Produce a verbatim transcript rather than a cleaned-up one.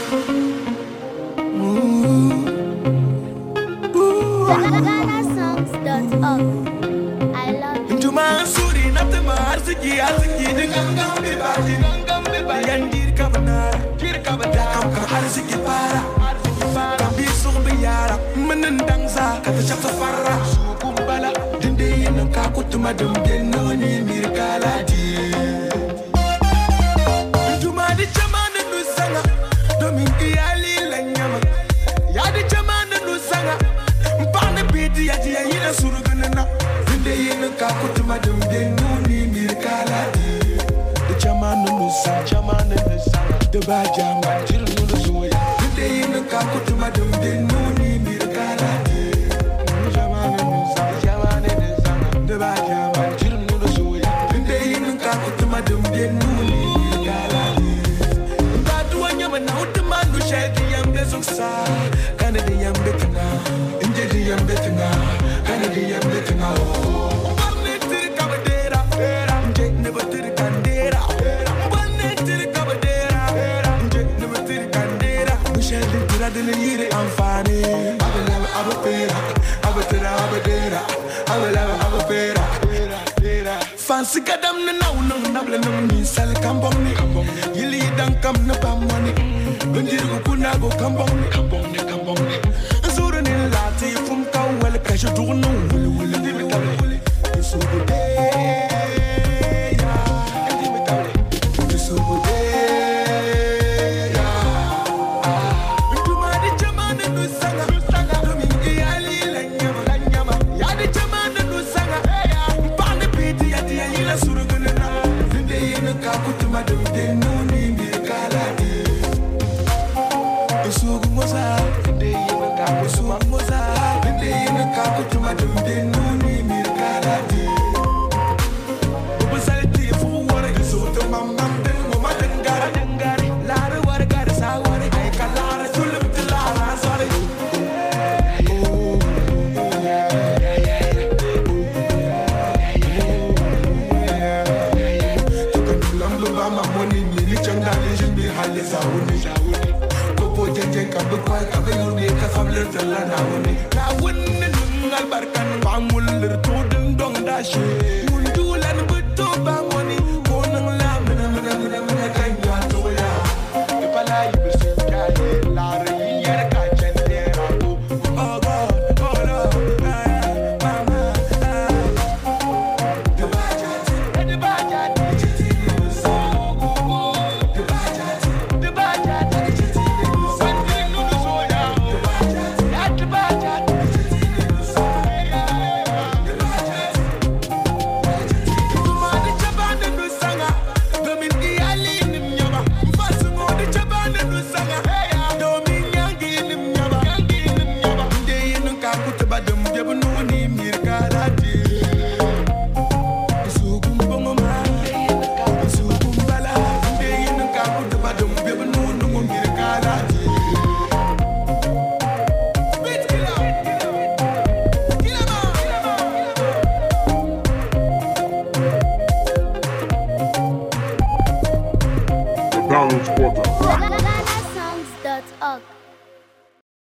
Ghana songs dot org. I love you. Into my suri, nothing my arsiki, arsiki, the gangam biba, the gangam biba, yandir kabana, kir kabada, kamka arsiki para, kambi sumbi yara, menendangza, kata chapsa farra, sukumbala, dinde yenam kakutuma dumbe no ni mirkalati. Into my di chamana no sanga, domingi ali lanyama, yadi chamana no sanga, mpane biti yadi yina surugunana. Yena kakutuma dumde nuni mirkalati. The chaman no sang, chaman no sang. The bajama chirnu no soya. Yena kakutuma dumde nuni mirkalati. The chaman no sang, chaman no sang. The bajama chirnu no soya. Yena kakutuma dumde nuni mirkalati. Badu wanyama na utuma no shedi yambe zuksa. Kana de yambe kana, inje de yambe kana, kana de yambe kana. Amfani, abelava abapera, abatera abadera, abelava abapera. Fancy kadam na now no nable no ni sal kambong ni, yili dan kam na pamani, benjir go kuna go kambong ni, kambong ni kambong ni. Zuru ni lati fum kawel kashu du no wuli wuli ni mitale, isubu de ya, andi mitale, isubu de. Kakutuma dumde nuni mirkalati. Isugu moza, dinde yena kakutuma moza, dinde yena kakutuma dumde nuni mirkalati. Ubusalti fu wore, isuto mamam den mama dengara dengari, lara wore kar sa wore, ay kalara sulim tilara sore. Kopo jenjen kabe kwai kabe yurne ka famler tala na woni na wonne ngal barkan ba muller to den dong dashi mun dulan butto ba woni ko nang la mena mena mena mena kan ya to ya e pala yibe sen kai